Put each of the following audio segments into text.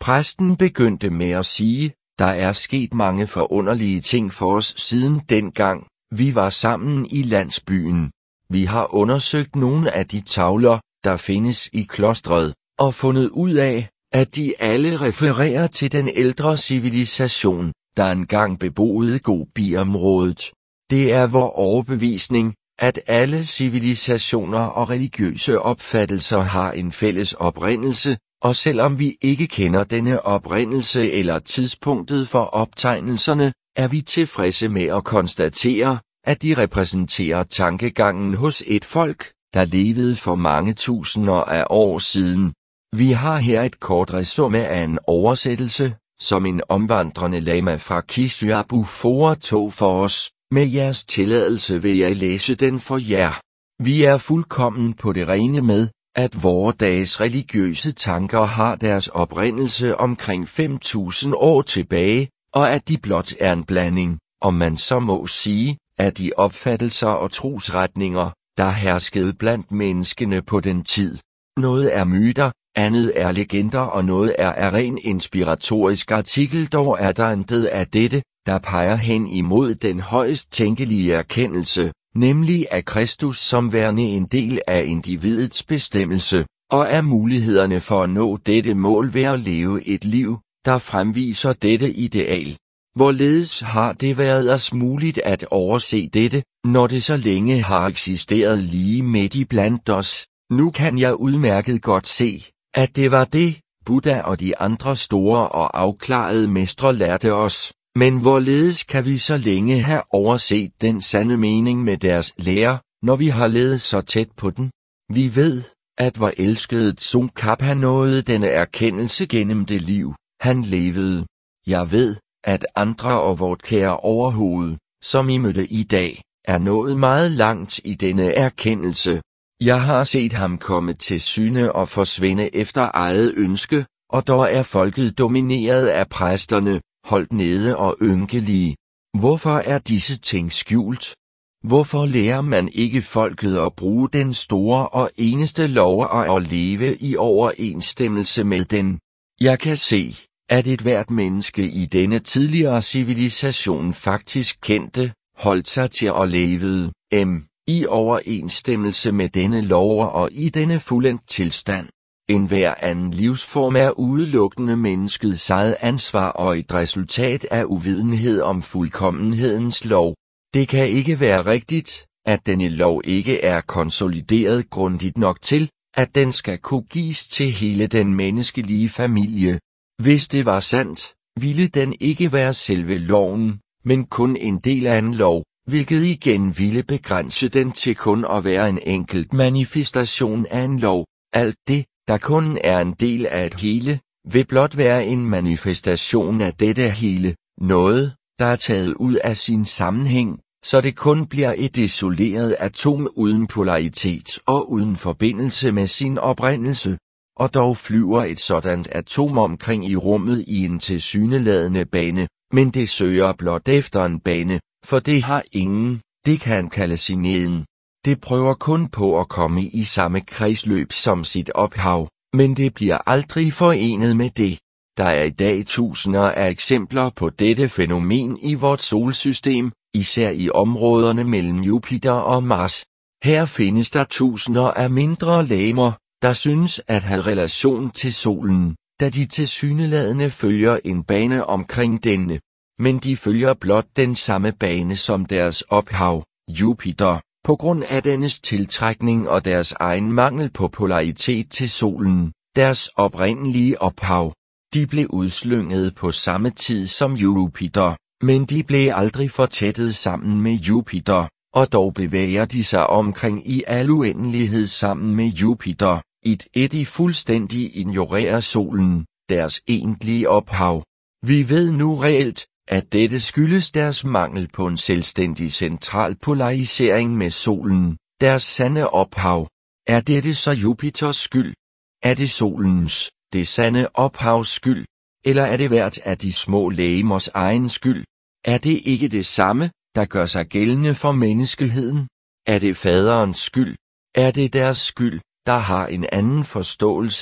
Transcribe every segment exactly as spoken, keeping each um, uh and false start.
Præsten begyndte med at sige, der er sket mange forunderlige ting for os siden dengang, vi var sammen i landsbyen. Vi har undersøgt nogle af de tavler, der findes i klostret, og fundet ud af, at de alle refererer til den ældre civilisation, der engang beboede Gobi-området. Det er vor overbevisning, at alle civilisationer og religiøse opfattelser har en fælles oprindelse, og selvom vi ikke kender denne oprindelse eller tidspunktet for optegnelserne, er vi tilfredse med at konstatere, at de repræsenterer tankegangen hos et folk, der levede for mange tusinder af år siden. Vi har her et kort resume af en oversættelse, som en omvandrende lama fra Kisyabu foretog for os. Med jeres tilladelse vil jeg læse den for jer. Vi er fuldkommen på det rene med, at vore dages religiøse tanker har deres oprindelse omkring fem tusind år tilbage, og at de blot er en blanding, om man så må sige, af de opfattelser og trosretninger, der herskede blandt menneskene på den tid. Noget er myter, andet er legender og noget er af ren inspiratorisk artikel, dog er der intet af dette, der peger hen imod den højst tænkelige erkendelse, nemlig af Kristus som værende en del af individets bestemmelse, og af mulighederne for at nå dette mål ved at leve et liv, der fremviser dette ideal. Hvorledes har det været os muligt at overse dette, når det så længe har eksisteret lige midt i blandt os? Nu kan jeg udmærket godt se, at det var det, Buddha og de andre store og afklarede mestre lærte os. Men hvorledes kan vi så længe have overset den sande mening med deres lære, når vi har levet så tæt på den? Vi ved, at vor elskede Tsongkhapa nåede denne erkendelse gennem det liv, han levede. Jeg ved, at andre og vort kære overhoved, som I mødte i dag, er nået meget langt i denne erkendelse. Jeg har set ham komme til syne og forsvinde efter eget ønske, og dog er folket domineret af præsterne, holdt nede og ynkelige. Hvorfor er disse ting skjult? Hvorfor lærer man ikke folket at bruge den store og eneste lov og at leve i overensstemmelse med den? Jeg kan se, at et hvert menneske i denne tidligere civilisation faktisk kendte, holdt sig til at leve m. i overensstemmelse med denne lov og i denne fuldendt tilstand. En hver anden livsform er udelukkende menneskets eget ansvar og et resultat af uvidenhed om fuldkommenhedens lov. Det kan ikke være rigtigt, at denne lov ikke er konsolideret grundigt nok til, at den skal kunne gives til hele den menneskelige familie. Hvis det var sandt, ville den ikke være selve loven, men kun en del af en lov, hvilket igen ville begrænse den til kun at være en enkelt manifestation af en lov. Alt det, der kun er en del af et hele, vil blot være en manifestation af dette hele, noget, der er taget ud af sin sammenhæng, så det kun bliver et isoleret atom uden polaritet og uden forbindelse med sin oprindelse. Og dog flyver et sådant atom omkring i rummet i en tilsyneladende bane, men det søger blot efter en bane, for det har ingen, det kan kalde sin egen. Det prøver kun på at komme i samme kredsløb som sit ophav, men det bliver aldrig forenet med det. Der er i dag tusinder af eksempler på dette fænomen i vort solsystem, især i områderne mellem Jupiter og Mars. Her findes der tusinder af mindre legemer, der synes at have relation til solen, da de tilsyneladende følger en bane omkring denne. Men de følger blot den samme bane som deres ophav, Jupiter, på grund af dennes tiltrækning og deres egen mangel på polaritet til solen, deres oprindelige ophav. De blev udslynget på samme tid som Jupiter, men de blev aldrig fortættet sammen med Jupiter, og dog bevæger de sig omkring i al uendelighed sammen med Jupiter, et et de fuldstændig ignorerer solen, deres egentlige ophav. Vi ved nu reelt, at dette skyldes deres mangel på en selvstændig central polarisering med solen, deres sande ophav. Er dette så Jupiters skyld? Er det solens, det sande ophavs skyld? Eller er det hvert af de små legemers egen skyld? Er det ikke det samme, der gør sig gældende for menneskeheden? Er det faderens skyld? Er det deres skyld, der har en anden forståelse?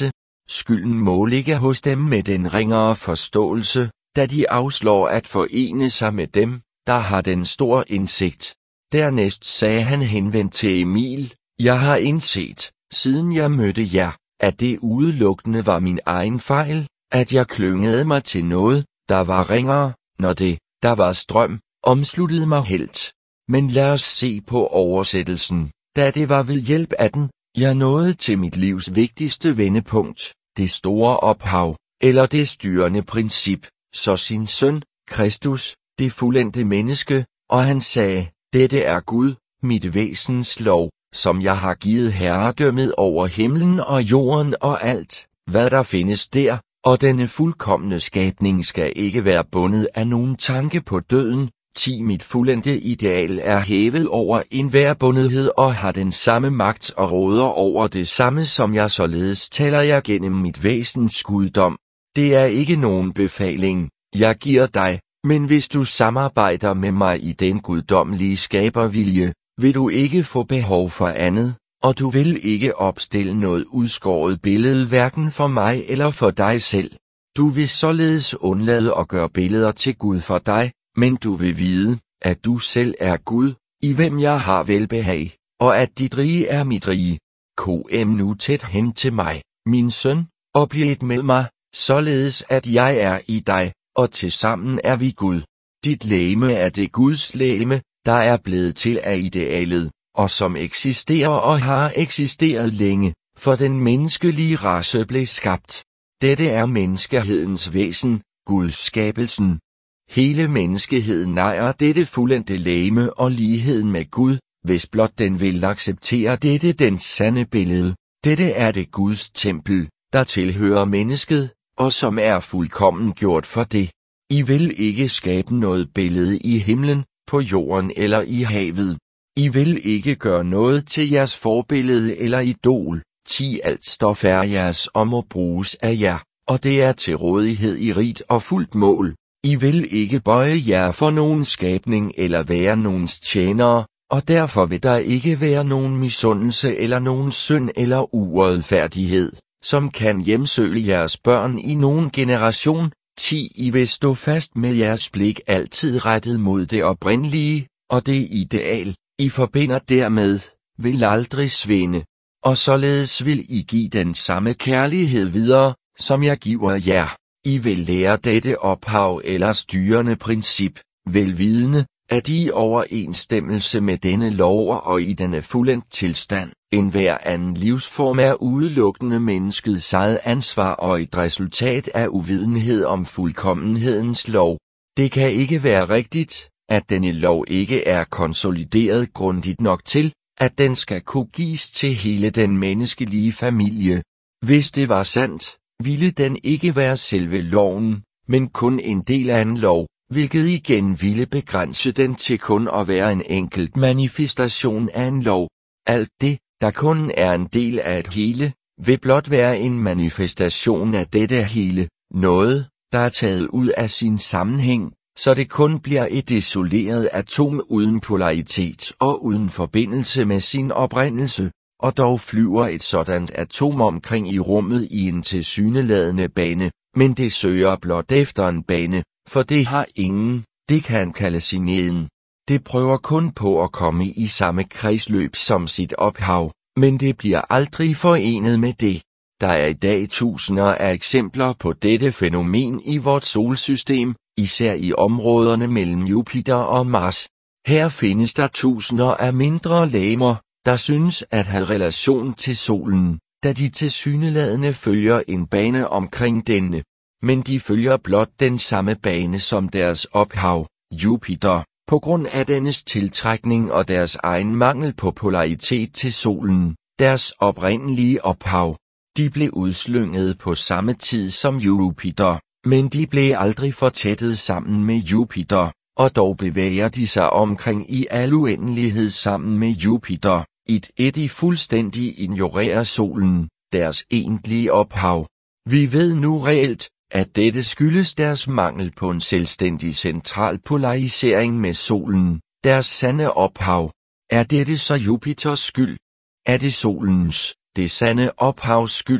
Skylden må ligge hos dem med den ringere forståelse, da de afslår at forene sig med dem, der har den store indsigt. Dernæst sagde han henvendt til Emil, jeg har indset, siden jeg mødte jer, at det udelukkende var min egen fejl, at jeg klyngede mig til noget, der var ringere, når det, der var strøm, omsluttede mig helt. Men lad os se på oversættelsen, da det var ved hjælp af den, jeg nåede til mit livs vigtigste vendepunkt, det store ophav, eller det styrende princip, så sin søn, Kristus, det fuldendte menneske, og han sagde, dette er Gud, mit væsens lov, som jeg har givet herredømmet over himlen og jorden og alt, hvad der findes der, og denne fuldkomne skabning skal ikke være bundet af nogen tanke på døden. ti Mit fuldendte ideal er hævet over enhver bundethed og har den samme magt og råder over det samme som jeg, således taler jeg gennem mit væsens guddom. Det er ikke nogen befaling, jeg giver dig, men hvis du samarbejder med mig i den guddommelige skabervilje, vil du ikke få behov for andet, og du vil ikke opstille noget udskåret billede hverken for mig eller for dig selv. Du vil således undlade at gøre billeder til Gud for dig, men du vil vide, at du selv er Gud, i hvem jeg har velbehag, og at dit rige er mit rige. Kom nu tæt hen til mig, min søn, og bliv et med mig, således at jeg er i dig, og tilsammen er vi Gud. Dit legeme er det Guds legeme, der er blevet til af idealet, og som eksisterer og har eksisteret længe, for den menneskelige race blev skabt. Dette er menneskehedens væsen, Guds skabelsen. Hele menneskeheden ejer dette fuldendte legeme og ligheden med Gud, hvis blot den vil acceptere dette dens sande billede. Dette er det Guds tempel, der tilhører mennesket, og som er fuldkommen gjort for det. I vil ikke skabe noget billede i himlen, på jorden eller i havet. I vil ikke gøre noget til jeres forbillede eller idol. ti Alt stof er jeres og må bruges af jer, og det er til rådighed i rigt og fuldt mål. I vil ikke bøje jer for nogen skabning eller være nogens tjenere, og derfor vil der ikke være nogen misundelse eller nogen synd eller uretfærdighed, som kan hjemsøge jeres børn i nogen generation. ti I vil stå fast med jeres blik altid rettet mod det oprindelige, og det ideal, I forbinder dermed, vil aldrig svinde. Og således vil I give den samme kærlighed videre, som jeg giver jer. I vil lære dette ophav eller styrende princip, velvidende, at I i overensstemmelse med denne lov og i denne fuldendt tilstand, enhver anden livsform er udelukkende menneskets eget ansvar og et resultat af uvidenhed om fuldkommenhedens lov. Det kan ikke være rigtigt, at denne lov ikke er konsolideret grundigt nok til, at den skal kunne gives til hele den menneskelige familie. Hvis det var sandt, ville den ikke være selve loven, men kun en del af en lov, hvilket igen ville begrænse den til kun at være en enkelt manifestation af en lov. Alt det, der kun er en del af et hele, vil blot være en manifestation af dette hele, noget, der er taget ud af sin sammenhæng, så det kun bliver et isoleret atom uden polaritet og uden forbindelse med sin oprindelse, og dog flyver et sådant atom omkring i rummet i en tilsyneladende bane, men det søger blot efter en bane, for det har ingen, det kan kalde sin egen. Det prøver kun på at komme i samme kredsløb som sit ophav, men det bliver aldrig forenet med det. Der er i dag tusinder af eksempler på dette fænomen i vort solsystem, især i områderne mellem Jupiter og Mars. Her findes der tusinder af mindre legemer, der synes at have relation til solen, da de tilsyneladende følger en bane omkring denne. Men de følger blot den samme bane som deres ophav, Jupiter, på grund af dennes tiltrækning og deres egen mangel på polaritet til solen, deres oprindelige ophav. De blev udslynget på samme tid som Jupiter, men de blev aldrig fortættet sammen med Jupiter, og dog bevæger de sig omkring i al uendelighed sammen med Jupiter, et et i fuldstændig ignorerer solen, deres egentlige ophav. Vi ved nu reelt, at dette skyldes deres mangel på en selvstændig central polarisering med solen, deres sande ophav. Er dette så Jupiters skyld? Er det solens, det sande ophavs skyld?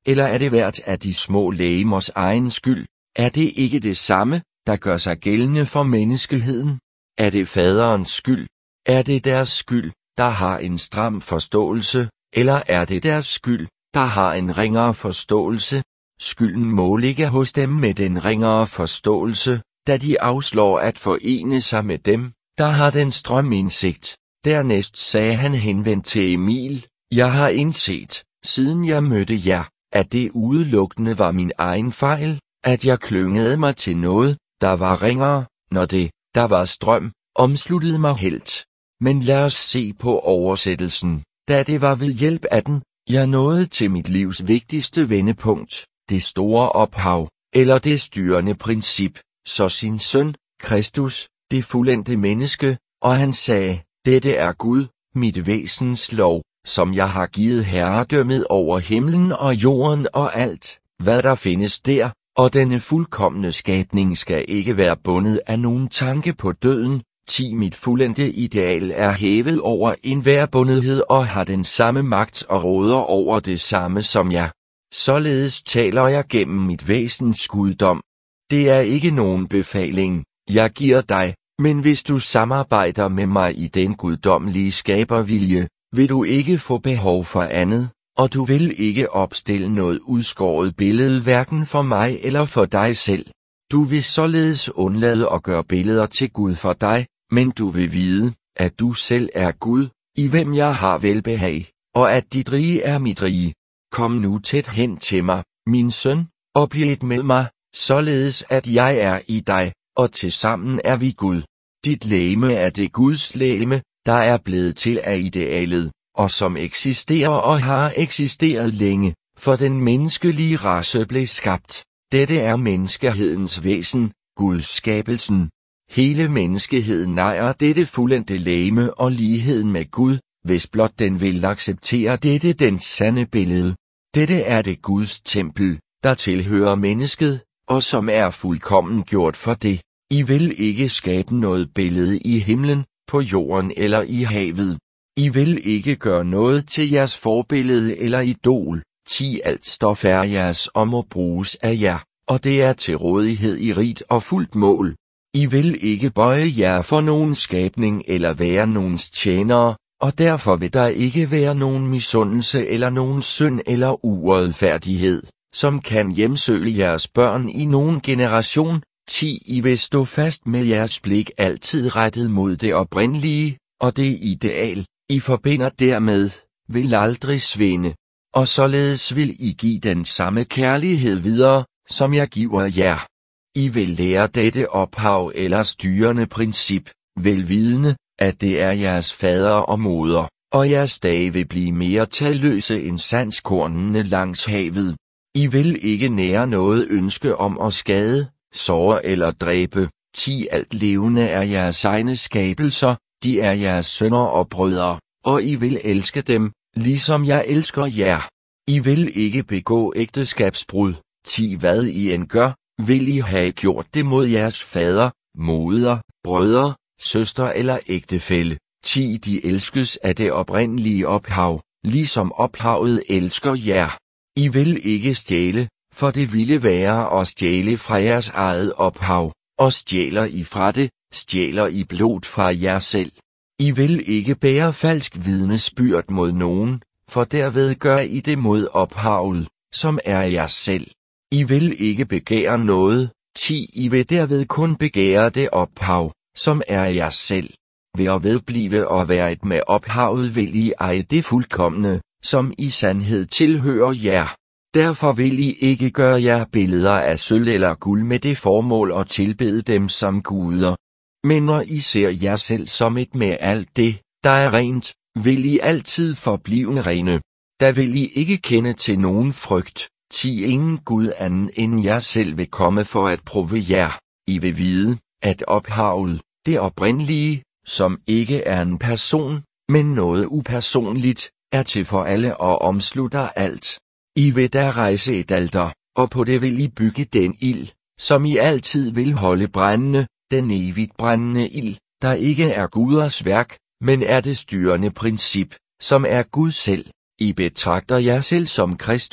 eller er det hvert af de små legemers egen skyld? Er det ikke det samme, der gør sig gældende for menneskeheden? Er det faderens skyld? Er det deres skyld, der har en stram forståelse, eller er det deres skyld, der har en ringere forståelse? Skylden må ligge hos dem med den ringere forståelse, da de afslår at forene sig med dem, der har den strømindsigt. Dernæst sagde han henvendt til Emil: Jeg har indset, siden jeg mødte jer, at det udelukkende var min egen fejl, at jeg klyngede mig til noget, der var ringere, når det, der var strøm, omsluttede mig helt. Men lad os se på oversættelsen, da det var ved hjælp af den, jeg nåede til mit livs vigtigste vendepunkt, det store ophav, eller det styrende princip, så sin søn, Kristus, det fuldendte menneske, og han sagde: Dette er Gud, mit væsens lov, som jeg har givet herredømmet over himlen og jorden og alt, hvad der findes der, og denne fuldkomne skabning skal ikke være bundet af nogen tanke på døden. ti Mit fuldendte ideal er hævet over enhver bundethed og har den samme magt og råder over det samme som jeg. Således taler jeg gennem mit væsens guddom. Det er ikke nogen befaling, jeg giver dig, men hvis du samarbejder med mig i den guddommelige skabervilje, vil du ikke få behov for andet, og du vil ikke opstille noget udskåret billede hverken for mig eller for dig selv. Du vil således undlade at gøre billeder til Gud for dig, men du vil vide, at du selv er Gud, i hvem jeg har velbehag, og at dit rige er mit rige. Kom nu tæt hen til mig, min søn, og bliv et med mig, således at jeg er i dig, og tilsammen er vi Gud. Dit legeme er det Guds legeme, der er blevet til af idealet, og som eksisterer og har eksisteret længe, for den menneskelige race blev skabt. Dette er menneskehedens væsen, Guds skabelsen. Hele menneskeheden nejer dette fuldendte legeme og ligheden med Gud, hvis blot den vil acceptere dette den sande billede. Dette er det Guds tempel, der tilhører mennesket, og som er fuldkommen gjort for det. I vil ikke skabe noget billede i himlen, på jorden eller i havet. I vil ikke gøre noget til jeres forbillede eller idol. ti Alt stof er jeres og må bruges af jer, og det er til rådighed i rigt og fuldt mål. I vil ikke bøje jer for nogen skabning eller være nogens tjenere, og derfor vil der ikke være nogen misundelse eller nogen synd eller uretfærdighed, som kan hjemsøge jeres børn i nogen generation. ti I vil stå fast med jeres blik altid rettet mod det oprindelige, og det ideal, I forbinder dermed, vil aldrig svinde, og således vil I give den samme kærlighed videre, som jeg giver jer. I vil lære dette ophav eller styrende princip, velvidende, at det er jeres fader og moder, og jeres dage vil blive mere talløse end sandskornene langs havet. I vil ikke nære noget ønske om at skade, såre eller dræbe. ti Alt levende er jeres egne skabelser, de er jeres sønner og brødre, og I vil elske dem, ligesom jeg elsker jer. I vil ikke begå ægteskabsbrud. ti Hvad I end gør, vil I have gjort det mod jeres fader, moder, brødre, søster eller ægtefælle. ti De elskes af det oprindelige ophav, ligesom ophavet elsker jer. I vil ikke stjæle, for det ville være at stjæle fra jeres eget ophav, og stjæler I fra det, stjæler I blod fra jer selv. I vil ikke bære falsk vidnesbyrd mod nogen, for derved gør I det mod ophavet, som er jer selv. I vil ikke begære noget. ti I vil derved kun begære det ophav, som er jer selv. Ved at vedblive og være et med ophavet vil I eje det fuldkomne, som i sandhed tilhører jer. Derfor vil I ikke gøre jer billeder af sølv eller guld med det formål at tilbede dem som guder. Men når I ser jer selv som et med alt det, der er rent, vil I altid forblive rene. Der vil I ikke kende til nogen frygt. ti Ingen Gud anden end jer selv vil komme for at prøve jer. I vil vide, at ophavet, det oprindelige, som ikke er en person, men noget upersonligt, er til for alle og omslutter alt. I vil der rejse et alter, og på det vil I bygge den ild, som I altid vil holde brændende, den evigt brændende ild, der ikke er guders værk, men er det styrende princip, som er Gud selv. I betragter jer selv som Kristus,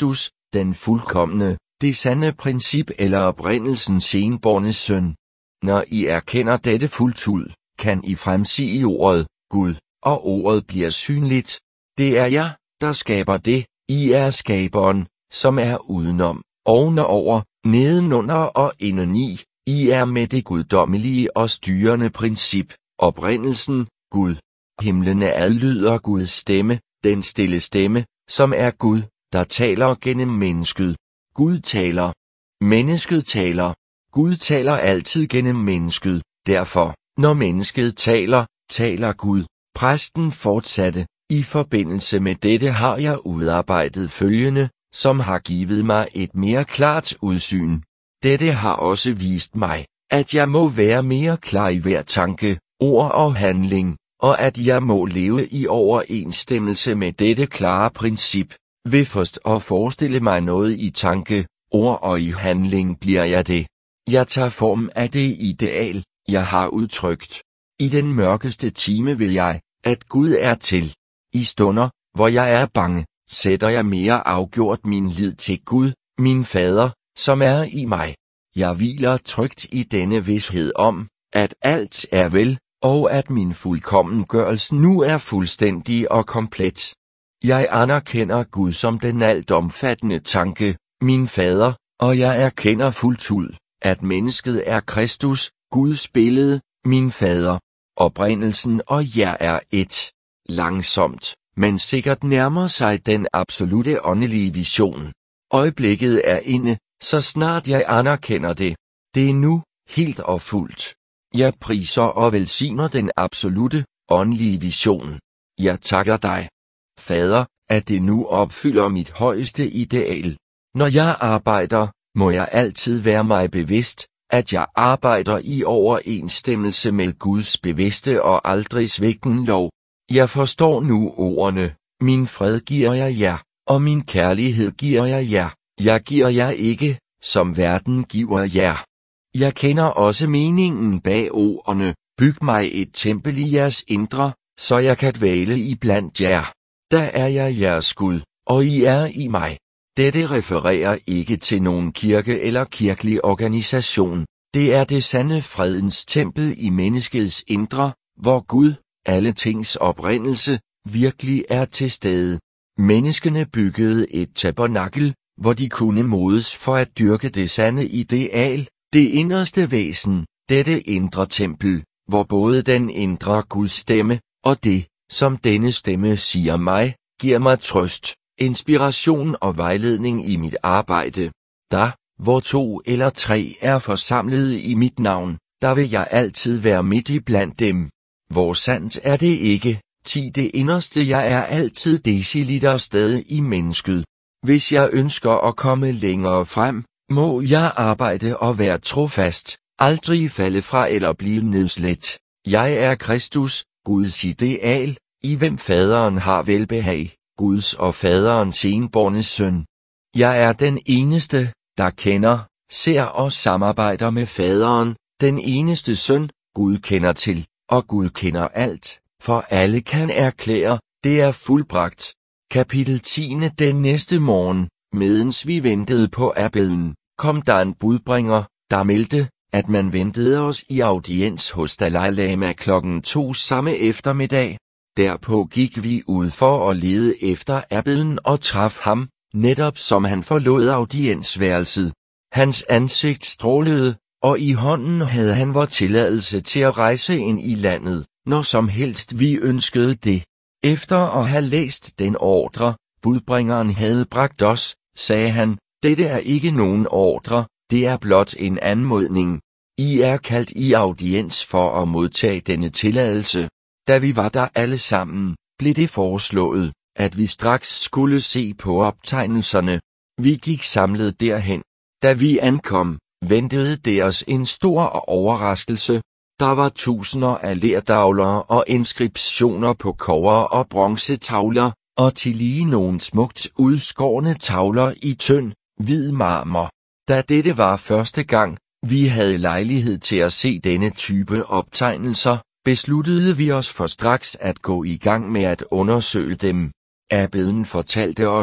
den fuldkomne, det sande princip eller oprindelsens enbårne søn. Når I erkender dette fuldt ud, kan I fremsige ordet, Gud, og ordet bliver synligt. Det er jeg, der skaber det, I er skaberen, som er udenom, ovenover, nedenunder og indeni. I er med det guddommelige og styrende princip, oprindelsen, Gud. Himlene adlyder Guds stemme, den stille stemme, som er Gud, der taler gennem mennesket. Gud taler. Mennesket taler. Gud taler altid gennem mennesket, derfor, når mennesket taler, taler Gud. Præsten fortsatte, i forbindelse med dette har jeg udarbejdet følgende, som har givet mig et mere klart udsyn. Dette har også vist mig, at jeg må være mere klar i hver tanke, ord og handling, og at jeg må leve i overensstemmelse med dette klare princip. Ved først at forestille mig noget i tanke, ord og i handling bliver jeg det. Jeg tager form af det ideal, jeg har udtrykt. I den mørkeste time vil jeg, at Gud er til. I stunder, hvor jeg er bange, sætter jeg mere afgjort min lid til Gud, min fader, som er i mig. Jeg hviler trygt i denne vished om, at alt er vel, og at min fuldkommengørelse nu er fuldstændig og komplet. Jeg anerkender Gud som den altomfattende tanke, min fader, og jeg erkender fuldt ud, at mennesket er Kristus, Guds billede, min fader. Oprindelsen og jeg er et. Langsomt, men sikkert nærmer sig den absolute åndelige vision. Øjeblikket er inde, så snart jeg anerkender det. Det er nu, helt og fuldt. Jeg priser og velsigner den absolute, åndelige vision. Jeg takker dig, Fader, at det nu opfylder mit højeste ideal. Når jeg arbejder, må jeg altid være mig bevidst, at jeg arbejder i overensstemmelse med Guds bevidste og aldrig svigtende lov. Jeg forstår nu ordene, min fred giver jeg jer, og min kærlighed giver jeg jer. Jeg giver jer ikke, som verden giver jer. Jeg kender også meningen bag ordene, byg mig et tempel i jeres indre, så jeg kan dvæle i blandt jer. Der er jeg jeres Gud, og I er i mig. Dette refererer ikke til nogen kirke eller kirkelig organisation. Det er det sande fredens tempel i menneskets indre, hvor Gud, alle tings oprindelse, virkelig er til stede. Menneskene byggede et tabernakel, hvor de kunne modes for at dyrke det sande ideal, det inderste væsen, dette indre tempel, hvor både den indre Guds stemme, og det, som denne stemme siger mig, giver mig trøst, inspiration og vejledning i mit arbejde. Der, hvor to eller tre er forsamlet i mit navn, der vil jeg altid være midt i blandt dem. Hvor sandt er det ikke, ti det inderste jeg er altid deciliter sted i mennesket. Hvis jeg ønsker at komme længere frem, må jeg arbejde og være trofast, aldrig falde fra eller blive nedslet. Jeg er Kristus, Guds ideal, i hvem faderen har velbehag, Guds og faderens enbårne søn. Jeg er den eneste, der kender, ser og samarbejder med faderen, den eneste søn, Gud kender til, og Gud kender alt, for alle kan erklære, det er fuldbragt. Kapitel ti. Den næste morgen, medens vi ventede på Abelen, kom der en budbringer, der meldte, at man ventede os i audiens hos Dalai Lama klokken to samme eftermiddag. Derpå gik vi ud for at lede efter Abelen og traf ham, netop som han forlod audiensværelset. Hans ansigt strålede, og i hånden havde han vor tilladelse til at rejse ind i landet, når som helst vi ønskede det. Efter at have læst den ordre, budbringeren havde bragt os, sagde han, dette er ikke nogen ordre, det er blot en anmodning. I er kaldt i audiens for at modtage denne tilladelse. Da vi var der alle sammen, blev det foreslået, at vi straks skulle se på optegnelserne. Vi gik samlet derhen. Da vi ankom, ventede det os en stor overraskelse. Der var tusinder af lerdavler og inskriptioner på kobber og bronzetavler, og tillige nogle smukt udskårne tavler i tynd, hvid marmor. Da dette var første gang, vi havde lejlighed til at se denne type optegnelser, besluttede vi os for straks at gå i gang med at undersøge dem. Abelen fortalte os,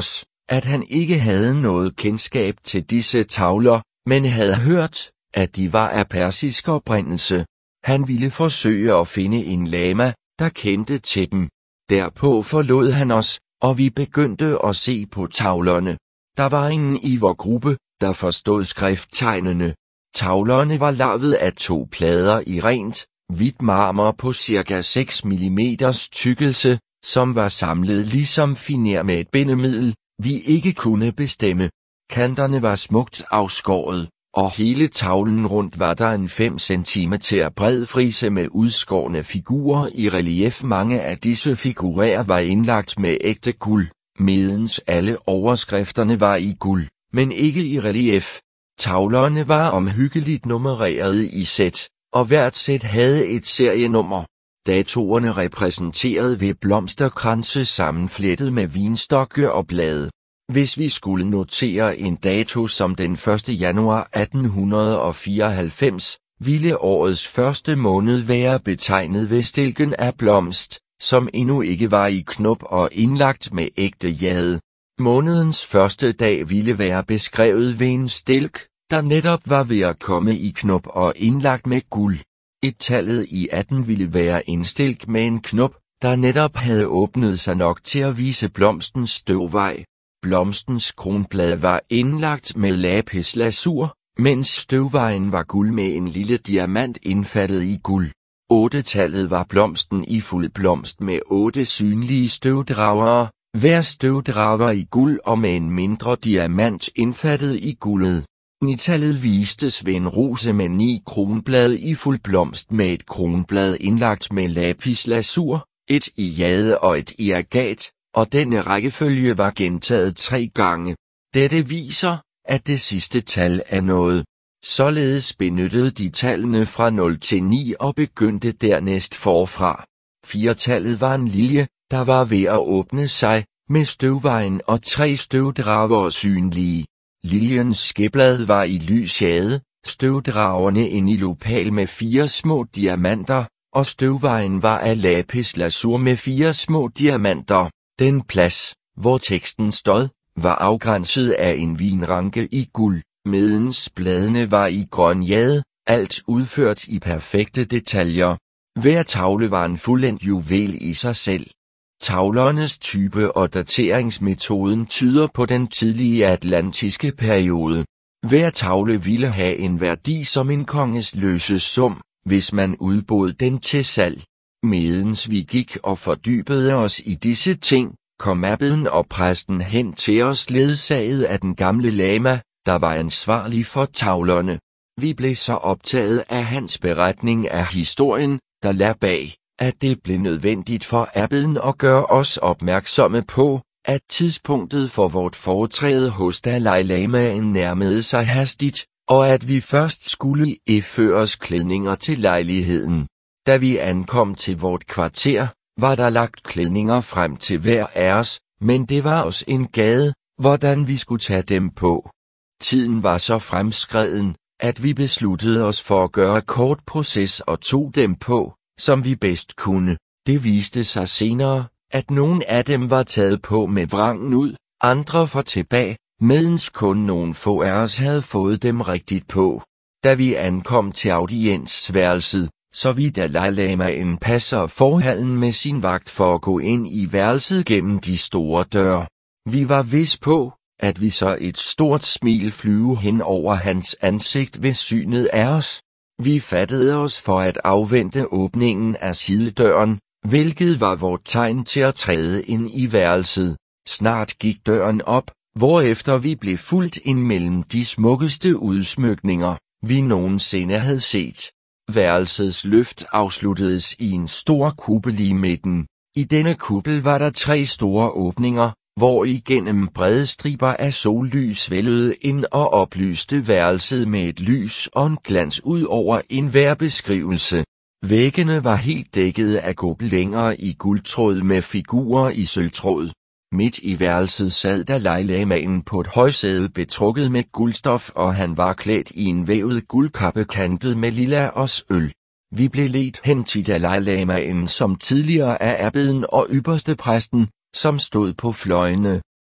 at han ikke havde noget kendskab til disse tavler, men havde hørt, at de var af persisk oprindelse. Han ville forsøge at finde en lama, der kendte til dem. Derpå forlod han os, og vi begyndte at se på tavlerne. Der var ingen i vor gruppe, der forstod skrifttegnene. Tavlerne var lavet af to plader i rent, hvidt marmor på cirka seks millimeter tykkelse, som var samlet ligesom finer med et bindemiddel, vi ikke kunne bestemme. Kanterne var smukt afskåret, og hele tavlen rundt var der en fem centimeter bred frise med udskårne figurer i relief. Mange af disse figurer var indlagt med ægte guld, medens alle overskrifterne var i guld, men ikke i relief. Tavlerne var omhyggeligt nummereret i sæt, og hvert sæt havde et serienummer. Datoerne repræsenteret ved blomsterkranse sammenflettet med vinstokke og blade. Hvis vi skulle notere en dato som den første januar atten fireoghalvfems, ville årets første måned være betegnet ved stilken af blomst, som endnu ikke var i knop og indlagt med ægte jade. Månedens første dag ville være beskrevet ved en stilk, der netop var ved at komme i knop og indlagt med guld. Et tallet i atten ville være en stilk med en knop, der netop havde åbnet sig nok til at vise blomstens støvvej. Blomstens kronblad var indlagt med lapis lazur, mens støvvejen var guld med en lille diamant indfattet i guld. otte-tallet var blomsten i fuld blomst med otte synlige støvdragere, hver støvdrager i guld og med en mindre diamant indfattet i guldet. ni-tallet vistes ved en rose med ni kronblade i fuld blomst med et kronblad indlagt med lapis lazur, et i jade og et i agat, og denne rækkefølge var gentaget tre gange. Dette viser, at det sidste tal er noget. Således benyttede de tallene fra nul til ni og begyndte dernæst forfra. fire-tallet var en lilje, der var ved at åbne sig, med støvvejen og tre støvdragere synlige. Liljens skæblad var i lys jade, støvdragerne en ilopal med fire små diamanter, og støvvejen var af lapis lazur med fire små diamanter. Den plads, hvor teksten stod, var afgrænset af en vinranke i guld, medens bladene var i grøn jade, alt udført i perfekte detaljer. Hver tavle var en fuldendt juvel i sig selv. Tavlernes type og dateringsmetoden tyder på den tidlige atlantiske periode. Hver tavle ville have en værdi som en konges løse sum, hvis man udbød den til salg. Medens vi gik og fordybede os i disse ting, kom abbeden og præsten hen til os ledsaget af den gamle lama, der var ansvarlig for tavlerne. Vi blev så optaget af hans beretning af historien, der lå bag, at det blev nødvendigt for abbeden at gøre os opmærksomme på, at tidspunktet for vort foretræde hos Dalai Lamaen nærmede sig hastigt, og at vi først skulle iføres klædninger til lejligheden. Da vi ankom til vort kvarter, var der lagt klædninger frem til hver af os, men det var os en gade, hvordan vi skulle tage dem på. Tiden var så fremskreden, at vi besluttede os for at gøre kort proces og tog dem på, som vi bedst kunne. Det viste sig senere, at nogle af dem var taget på med vrangen ud, andre for tilbage, medens kun nogle få af os havde fået dem rigtigt på. Da vi ankom til audiensværelset, så vidt Dalai Lamaen passer forhallen med sin vagt for at gå ind i værelset gennem de store døre. Vi var vis på, at vi så et stort smil flyve hen over hans ansigt ved synet af os. Vi fattede os for at afvente åbningen af sidedøren, hvilket var vort tegn til at træde ind i værelset. Snart gik døren op, hvorefter vi blev fulgt ind mellem de smukkeste udsmykninger, vi nogensinde havde set. Værelsets løft afsluttedes i en stor kuppel i midten. I denne kuppel var der tre store åbninger, hvor igennem brede striber af sollys vældede ind og oplyste værelset med et lys og en glans ud over enhver beskrivelse. Væggene var helt dækket af gobeliner i guldtråd med figurer i sølvtråd. Midt i værelset sad Dalai Lamaen på et højsæde betrukket med guldstof, og han var klædt i en vævet guldkappe kantet med lilla og øl. Vi blev ledt hen til Dalai Lamaen som tidligere af abbeden og ypperste præsten, som stod på fløjene.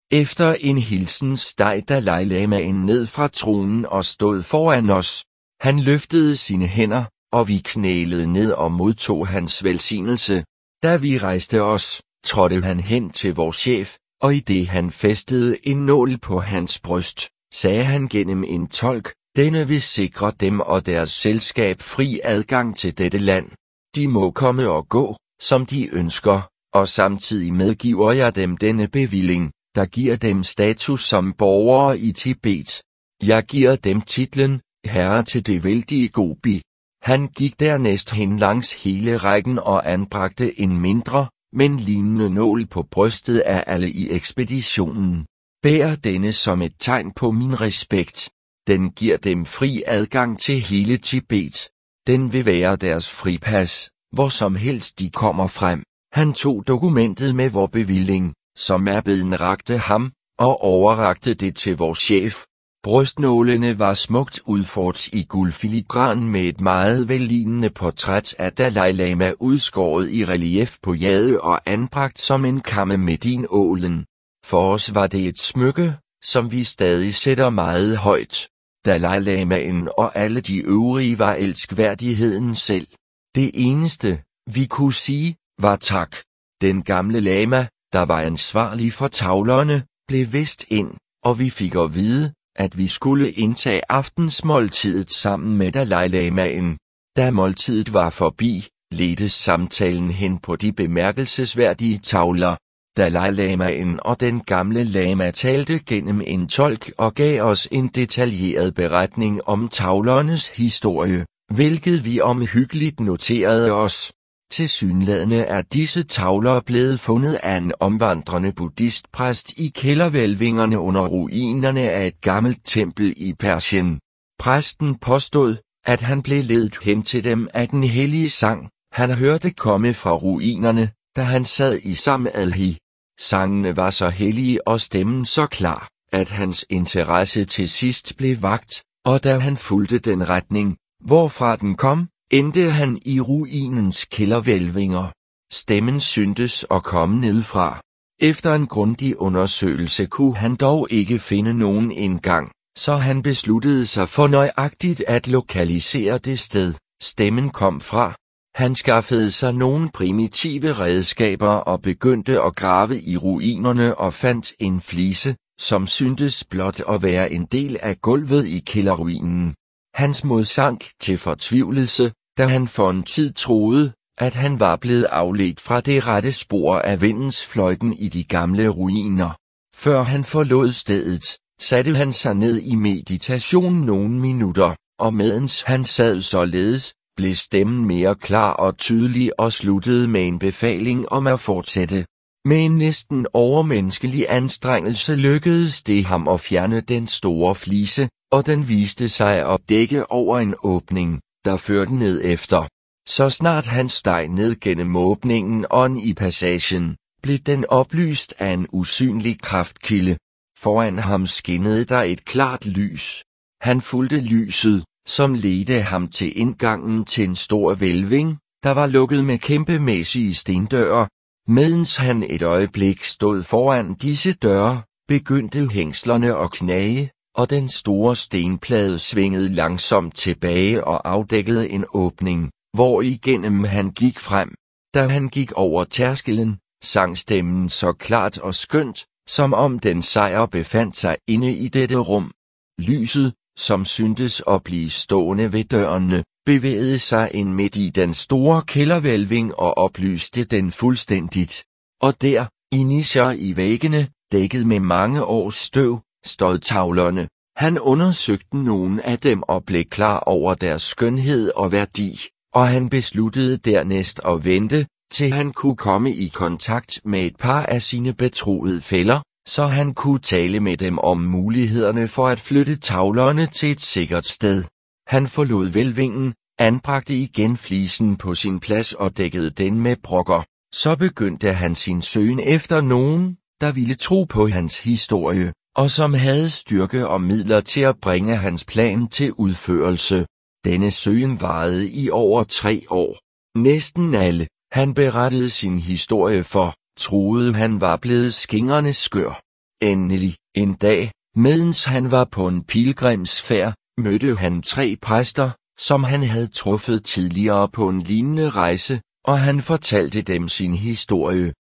Efter en hilsen steg Dalai Lamaen ned fra tronen og stod foran os. Han løftede sine hænder, og vi knælede ned og modtog hans velsignelse. Da vi rejste os, trådte han hen til vores chef, og i det han fæstede en nål på hans bryst, sagde han gennem en tolk: denne vil sikre dem og deres selskab fri adgang til dette land. De må komme og gå, som de ønsker, og samtidig medgiver jeg dem denne bevilling, der giver dem status som borgere i Tibet. Jeg giver dem titlen herre til det vældige Gobi. Han gik dernæst hen langs hele rækken og anbragte en mindre, men lignende nål på brystet af alle i ekspeditionen. Bær denne som et tegn på min respekt. Den giver dem fri adgang til hele Tibet. Den vil være deres fripas, hvor som helst de kommer frem. Han tog dokumentet med vor bevilling, som abbeden rakte ham, og overrakte det til vores chef. Brystnålene var smukt udført i guldfiligran med et meget vellignende portræt af Dalai Lama udskåret i relief på jade og anbragt som en kamme med din ålen. For os var det et smykke, som vi stadig sætter meget højt. Dalai Lamaen og alle de øvrige var elskværdigheden selv. Det eneste, vi kunne sige, var tak. Den gamle lama, der var ansvarlig for tavlerne, blev vist ind, og vi fik at vide, at vi skulle indtage aftensmåltidet sammen med Dalai Lamaen. Da måltidet var forbi, ledtes samtalen hen på de bemærkelsesværdige tavler. Dalai Lamaen og den gamle lama talte gennem en tolk og gav os en detaljeret beretning om tavlernes historie, hvilket vi omhyggeligt noterede os. Tilsyneladende er disse tavler blevet fundet af en omvandrende buddhistpræst i kældervælvingerne under ruinerne af et gammelt tempel i Persien. Præsten påstod, at han blev ledt hen til dem af den hellige sang, han hørte komme fra ruinerne, da han sad i Samadhi. Sangene var så hellige og stemmen så klar, at hans interesse til sidst blev vakt, og da han fulgte den retning, hvorfra den kom, endte han i ruinens kældervælvinger. Stemmen syntes at komme nedfra. Efter en grundig undersøgelse kunne han dog ikke finde nogen indgang, så han besluttede sig for nøjagtigt at lokalisere det sted, stemmen kom fra. Han skaffede sig nogle primitive redskaber og begyndte at grave i ruinerne og fandt en flise, som syntes blot at være en del af gulvet i kælderruinen. Hans mod sank til fortvivlelse, da han for en tid troede, at han var blevet afledt fra det rette spor af vindens fløjten i de gamle ruiner. Før han forlod stedet, satte han sig ned i meditation nogle minutter, og medens han sad således, blev stemmen mere klar og tydelig og sluttede med en befaling om at fortsætte. Med en næsten overmenneskelig anstrengelse lykkedes det ham at fjerne den store flise, og den viste sig at dække over en åbning, der førte ned efter. Så snart han steg ned gennem åbningen og i passagen, blev den oplyst af en usynlig kraftkilde. Foran ham skinnede der et klart lys. Han fulgte lyset, som ledte ham til indgangen til en stor hvælving, der var lukket med kæmpemæssige stendøre. Medens han et øjeblik stod foran disse døre, begyndte hængslerne at knage, og den store stenplade svingede langsomt tilbage og afdækkede en åbning, hvor igennem han gik frem. Da han gik over tærskelen, sang stemmen så klart og skønt, som om den sejr befandt sig inde i dette rum. Lyset, som syntes at blive stående ved dørene, bevægede sig ind midt i den store kældervælving og oplyste den fuldstændigt. Og der, i nicher i væggene, dækket med mange års støv, stod tavlerne. Han undersøgte nogle af dem og blev klar over deres skønhed og værdi, og han besluttede dernæst at vente, til han kunne komme i kontakt med et par af sine betroede fæller, så han kunne tale med dem om mulighederne for at flytte tavlerne til et sikkert sted. Han forlod hvælvingen, anbragte igen flisen på sin plads og dækkede den med brokker. Så begyndte han sin søgen efter nogen, der ville tro på hans historie, og som havde styrke og midler til at bringe hans plan til udførelse. Denne søgen varede i over tre år. Næsten alle, han berettede sin historie for, troede han var blevet skingrende skør. Endelig, en dag, mens han var på en pilgrimsfærd, mødte han tre præster, som han havde truffet tidligere på en lignende rejse, og han fortalte dem sin historie.